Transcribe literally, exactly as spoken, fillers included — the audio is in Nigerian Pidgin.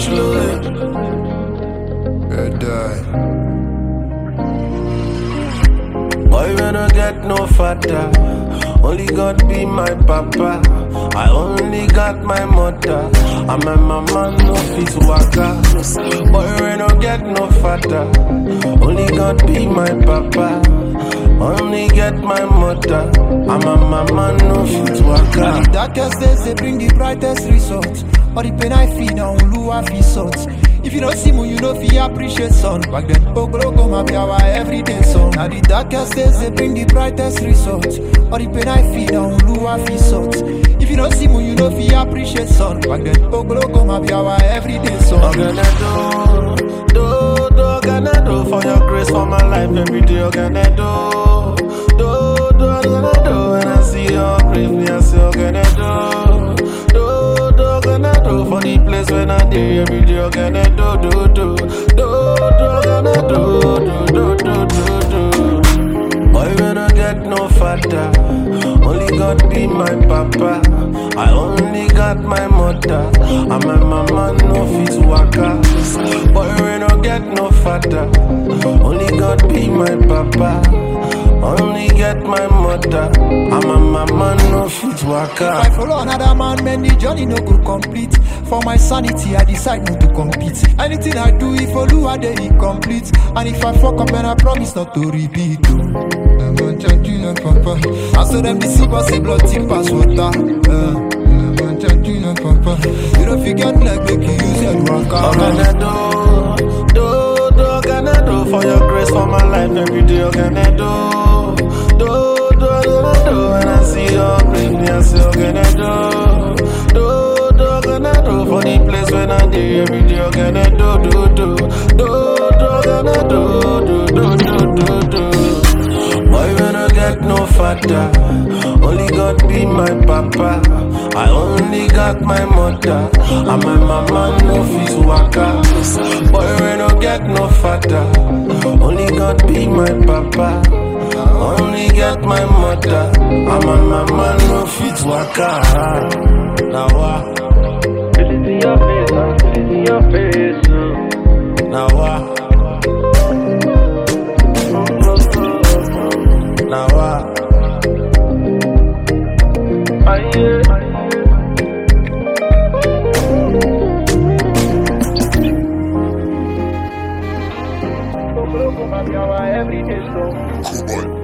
Fluid. Red eye. Boy, we no get no father. Only God be my papa. I only got my mother. And my mama no fit waka. Boy, we no get no father. Only God be my papa. Only get my mother. And my mama no fit waka. The darkest days they bring the brightest results. All the pain I feel now, Lua feel salt. If you don't see me, you know if you appreciate sun. Back then, Oglogo ma be our everyday song. Now the darkest days they bring the brightest results. All the pain I feel now, Lua feel salt. If you don't see me, you know if you appreciate sun. Back then, Oglogo ma be our everyday song. Organedo, do, do, organedo for your grace for my life every day. Organedo, do, do, organedo when I see your grace, me I say organedo, do, do, organedo for the place when I day every day. Organedo, do, do, do, do, organedo, do, do, do, do, do. Boy, we no get no father. Only God be my papa. I only got my mother. And my mama no fit waka. Boy, we no get no father. Only God be my papa. Only get my mother. And my mama no fit waka. If I follow another man, man, the journey no go complete. For my sanity, I decide not to compete. Anything I do, if I do, I dey incomplete. And if I fuck up, then I promise not to repeat. Them man charge you no papa. I saw them deceive us, say blood tip pass water. Them man charge you no papa. You don't forget like make you use your waka. Organedo, do, do, organedo for your grace for my life every day. Organedo, do, do, organedo when I see your grace, me I say organedo, do, do, organedo for the place when I day every day. Organedo, do, do, do, do, organedo, do, do, do, do, do. Boy, we no get no father. Only God be my papa. I only got my mother. And my mama no fit waka. Boy, we no get no father. Only God be my papa. Only get my mother. And my mama no fit waka. Now what? It is in your face, uh, it is in your face. Uh. Now what? Now what? Aye, aye. Every day, so.